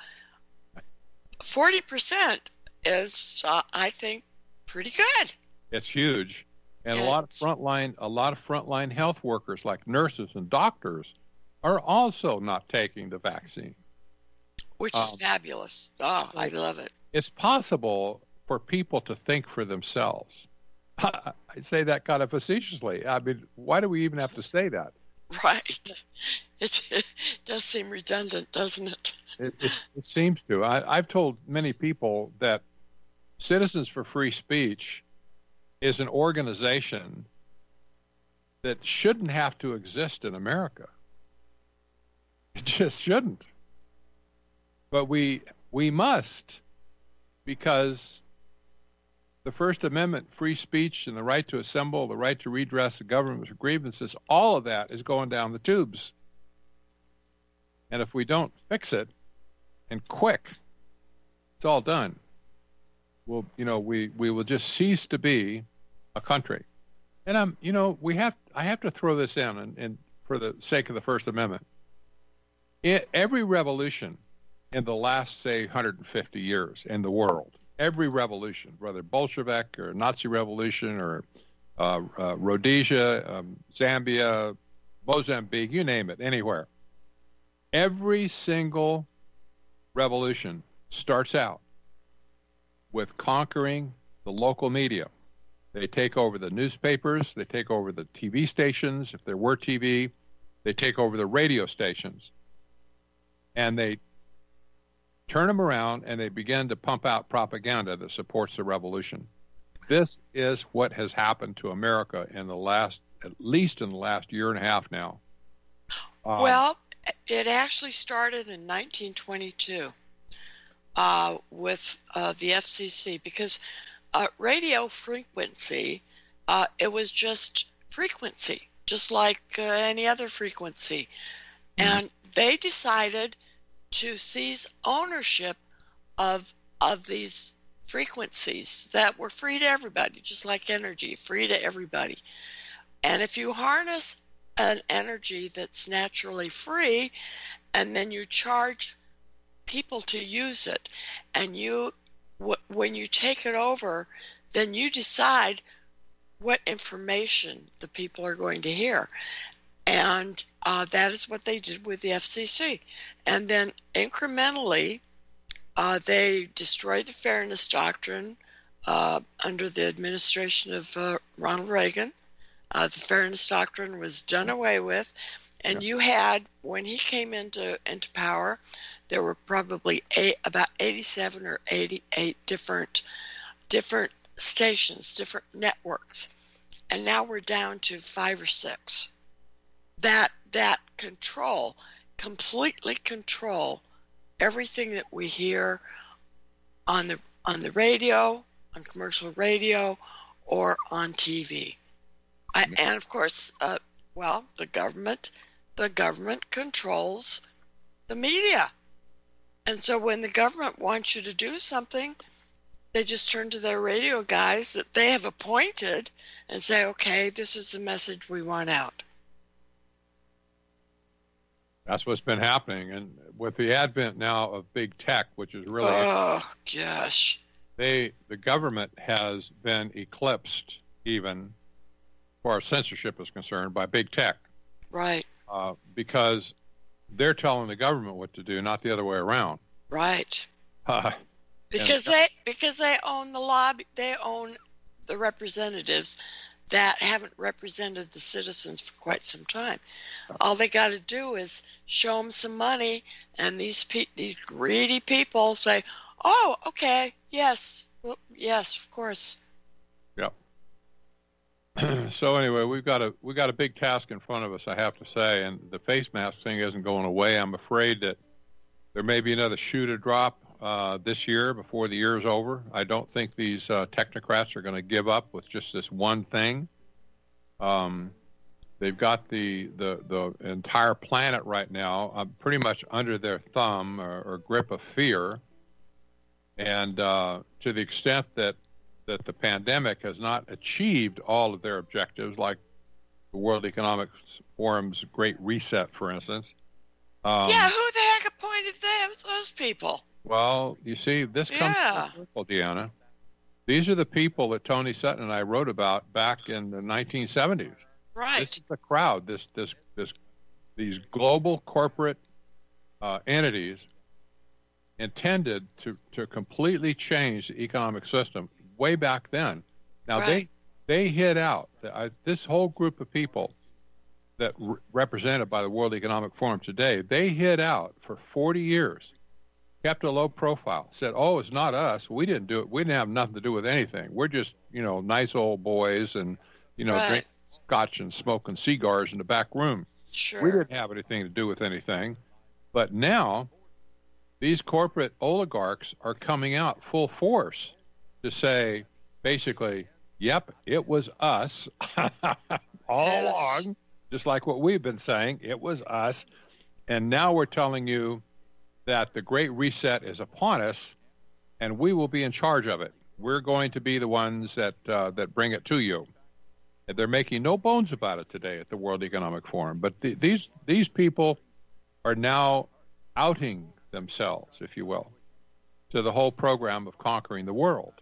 Speaker 2: 40% is, I think, pretty good.
Speaker 3: It's huge. And a lot of frontline health workers like nurses and doctors are also not taking the vaccine.
Speaker 2: Which is fabulous. Oh, I love it.
Speaker 3: It's possible for people to think for themselves. I say that kind of facetiously. I mean, why do we even have to say that?
Speaker 2: Right. It does seem redundant, doesn't it?
Speaker 3: It seems to. I've told many people that Citizens for Free Speech is an organization that shouldn't have to exist in America. It just shouldn't. But we must, because the First Amendment, free speech, and the right to assemble, the right to redress the government's grievances, all of that is going down the tubes. And if we don't fix it, and quick, it's all done. We will just cease to be a country. And I have to throw this in, and for the sake of the First Amendment. Every revolution in the last, say, 150 years in the world, every revolution, whether Bolshevik or Nazi revolution or Rhodesia, Zambia, Mozambique, you name it, anywhere. Every single revolution starts out with conquering the local media. They take over the newspapers, they take over the TV stations, if there were TV, they take over the radio stations, and they turn them around and they begin to pump out propaganda that supports the revolution. This is what has happened to America at least in the last year and a half now.
Speaker 2: Well, it actually started in 1922 with the FCC, because radio frequency, it was just frequency, just like any other frequency. And they decided to seize ownership of these frequencies that were free to everybody, just like energy, free to everybody. And if you harness an energy that's naturally free, and then you charge people to use it, and when you take it over, then you decide what information the people are going to hear. And that is what they did with the FCC. And then incrementally, they destroyed the Fairness Doctrine under the administration of Ronald Reagan. The Fairness Doctrine was done away with. And you had, when he came into power, there were probably about 87 or 88 different stations, different networks. And now we're down to 5 or 6. That completely control everything that we hear on the radio, on commercial radio, or on TV. And of course, the government controls the media. And so when the government wants you to do something, they just turn to their radio guys that they have appointed and say, okay, this is the message we want out.
Speaker 3: That's what's been happening. And with the advent now of big tech, which is really...
Speaker 2: Oh, gosh.
Speaker 3: The government has been eclipsed, even, as far as censorship is concerned, by big tech.
Speaker 2: Right.
Speaker 3: because they're telling the government what to do, not the other way around.
Speaker 2: Right. Because they own the lobby, they own the representatives that haven't represented the citizens for quite some time. All they got to do is show them some money, and these greedy people say, "Oh, okay, yes, well, yes, of course."
Speaker 3: Yep. So anyway, we've got a big task in front of us, I have to say, and the face mask thing isn't going away. I'm afraid that there may be another shoe to drop this year before the year is over. I don't think these technocrats are going to give up with just this one thing. They've got the entire planet right now pretty much under their thumb or grip of fear, and to the extent that the pandemic has not achieved all of their objectives, like the World Economic Forum's Great Reset, for instance.
Speaker 2: Who the heck appointed those people?
Speaker 3: Well, you see, this comes from people, Deanna. These are the people that Tony Sutton and I wrote about back in the 1970s.
Speaker 2: Right.
Speaker 3: This is the crowd. These global corporate entities intended to completely change the economic system way back then. Now they hid out. This whole group of people that represented by the World Economic Forum today, they hid out for 40 years. Kept a low profile, said, "Oh, it's not us. We didn't do it. We didn't have nothing to do with anything. We're just, nice old boys and, drinking scotch and smoking cigars in the back room.
Speaker 2: Sure.
Speaker 3: We didn't have anything to do with anything." But now these corporate oligarchs are coming out full force to say, basically, yep, it was us all along, just like what we've been saying. It was us. And now we're telling you that the Great Reset is upon us, and we will be in charge of it. We're going to be the ones that bring it to you. And they're making no bones about it today at the World Economic Forum. But these people are now outing themselves, if you will, to the whole program of conquering the world.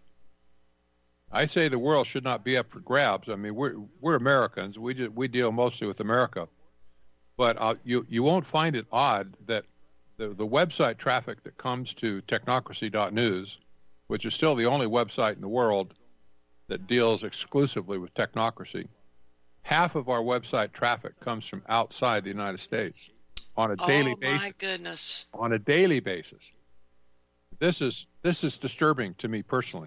Speaker 3: I say the world should not be up for grabs. I mean, we're Americans. We deal mostly with America. But you won't find it odd that the website traffic that comes to technocracy.news, which is still the only website in the world that deals exclusively with technocracy, half of our website traffic comes from outside the United States on a daily basis. Oh, my
Speaker 2: goodness.
Speaker 3: On a daily basis. This is disturbing to me personally.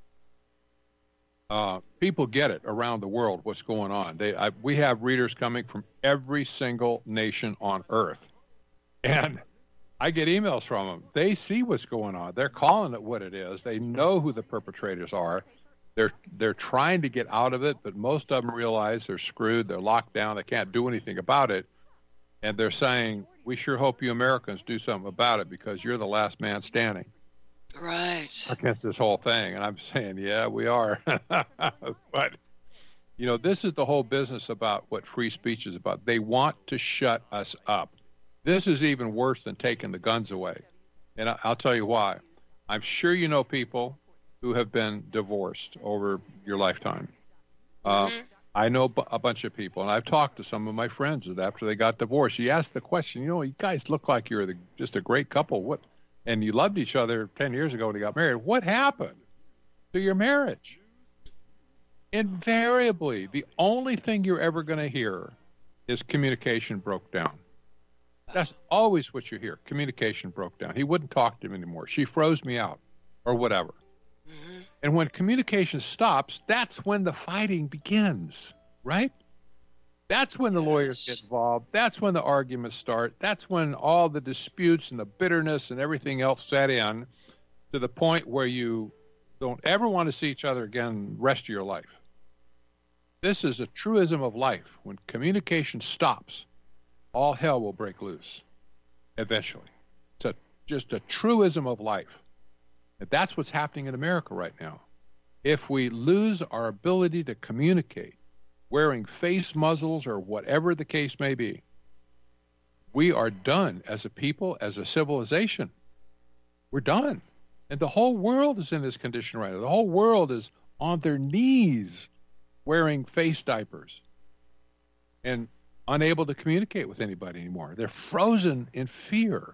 Speaker 3: People get it around the world, what's going on. We have readers coming from every single nation on Earth. And I get emails from them. They see what's going on. They're calling it what it is. They know who the perpetrators are. They're trying to get out of it, but most of them realize they're screwed. They're locked down. They can't do anything about it. And they're saying, "We sure hope you Americans do something about it because you're the last man standing."
Speaker 2: Right.
Speaker 3: Against this whole thing. And I'm saying, yeah, we are. But, this is the whole business about what free speech is about. They want to shut us up. This is even worse than taking the guns away. And I'll tell you why. I'm sure you know people who have been divorced over your lifetime. I know a bunch of people, and I've talked to some of my friends that after they got divorced, you ask the question, you guys look like you're just a great couple. And you loved each other 10 years ago when you got married. What happened to your marriage? Invariably, the only thing you're ever going to hear is communication broke down. That's always what you hear. Communication broke down. He wouldn't talk to me anymore. She froze me out or whatever. Mm-hmm. And when communication stops, that's when the fighting begins, right? That's when the lawyers get involved. That's when the arguments start. That's when all the disputes and the bitterness and everything else set in to the point where you don't ever want to see each other again the rest of your life. This is a truism of life. When communication stops, all hell will break loose eventually. It's just a truism of life. And that's what's happening in America right now. If we lose our ability to communicate, wearing face muzzles or whatever the case may be, we are done as a people, as a civilization. We're done. And the whole world is in this condition right now. The whole world is on their knees wearing face diapers. And unable to communicate with anybody anymore. They're frozen in fear.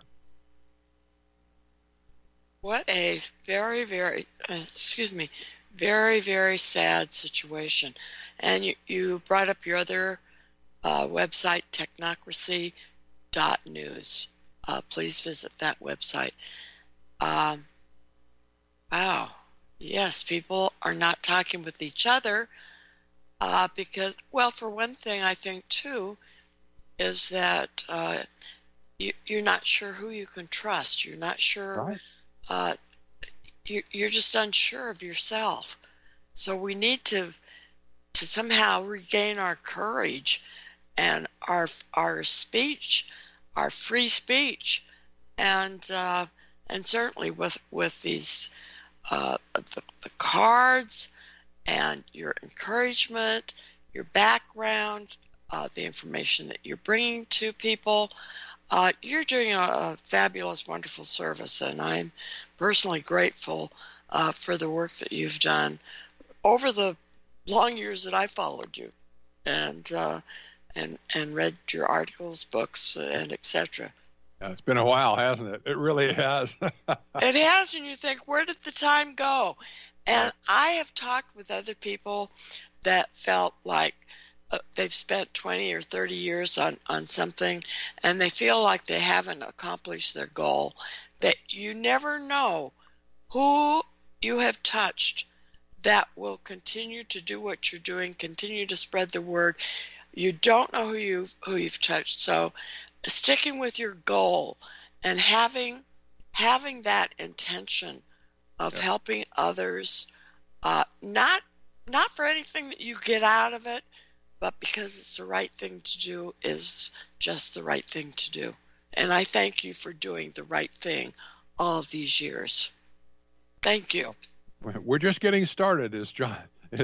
Speaker 2: What a very, very, very, very sad situation. And you brought up your other website, technocracy.news. Please visit that website. Wow. Yes, people are not talking with each other because, well, for one thing, I think, too, is that you're not sure who you can trust. You're not sure. Right. You're just unsure of yourself. So we need to somehow regain our courage and our speech, our free speech, and certainly with these the cards and your encouragement, your background, the information that you're bringing to people. You're doing a fabulous, wonderful service, and I'm personally grateful for the work that you've done over the long years that I followed you, and read your articles, books, and etc.
Speaker 3: Yeah, it's been a while, hasn't it? It really has.
Speaker 2: It has, and you think, where did the time go? And I have talked with other people that felt like they've spent 20 or 30 years on something, and they feel like they haven't accomplished their goal, that you never know who you have touched that will continue to do what you're doing, continue to spread the word. You don't know who you've touched. So sticking with your goal and having that intention of helping others, not for anything that you get out of it, but because it's the right thing to do, is just the right thing to do. And I thank you for doing the right thing all of these years. Thank you.
Speaker 3: We're just getting started, John.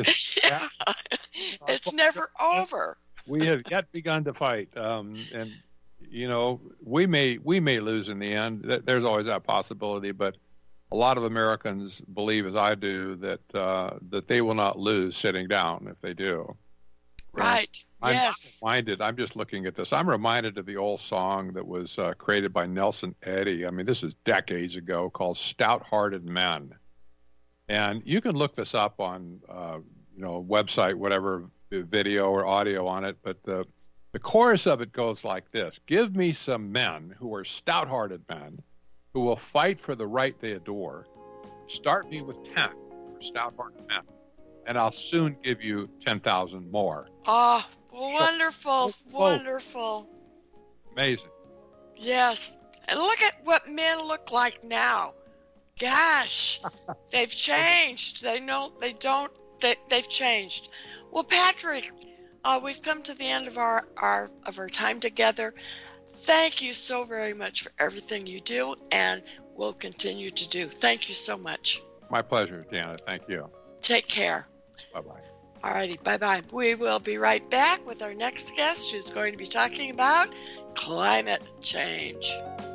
Speaker 2: It's never over.
Speaker 3: We have yet begun to fight, and you know, we may lose in the end. There's always that possibility, but a lot of Americans believe, as I do, that they will not lose sitting down if they do.
Speaker 2: Right. Yes.
Speaker 3: I'm just looking at this. I'm reminded of the old song that was created by Nelson Eddy. I mean, this is decades ago, called "Stout-Hearted Men," and you can look this up on website, whatever, video or audio on it. But the chorus of it goes like this: "Give me some men who are stout-hearted men, who will fight for the right they adore. Start me with 10 for stout-hearted men, and I'll soon give you 10,000 more."
Speaker 2: Ah, wonderful, wonderful.
Speaker 3: Amazing.
Speaker 2: Yes, and look at what men look like now. Gosh, they've changed. They've changed. Well, Patrick, we've come to the end of our time together. Thank you so very much for everything you do and will continue to do. Thank you so much.
Speaker 3: My pleasure, Deanna. Thank you.
Speaker 2: Take care.
Speaker 3: Bye-bye.
Speaker 2: All righty. Bye-bye. We will be right back with our next guest, who's going to be talking about climate change.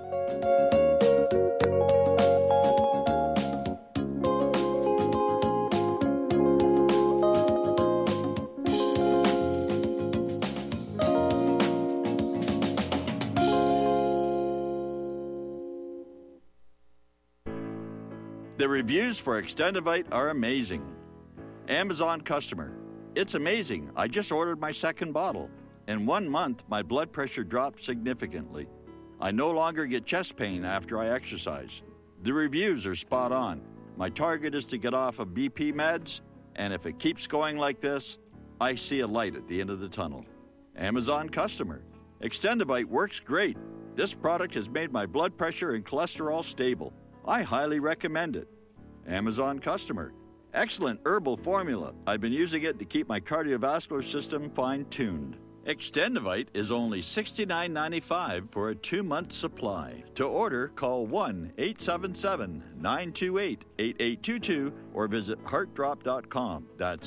Speaker 13: The reviews for Extendivite are amazing. Amazon customer. It's amazing. I just ordered my second bottle. In 1 month, my blood pressure dropped significantly. I no longer get chest pain after I exercise. The reviews are spot on. My target is to get off of BP meds, and if it keeps going like this, I see a light at the end of the tunnel. Amazon customer. Extendivite works great. This product has made my blood pressure and cholesterol stable. I highly recommend it. Amazon customer. Excellent herbal formula. I've been using it to keep my cardiovascular system fine-tuned. Extendivite is only $69.95 for a 2-month supply. To order, call 1-877-928-8822 or visit heartdrop.com. That's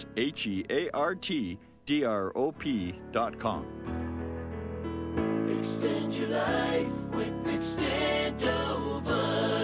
Speaker 13: HEARTDROP.com.
Speaker 14: Extend your life with Extendovite.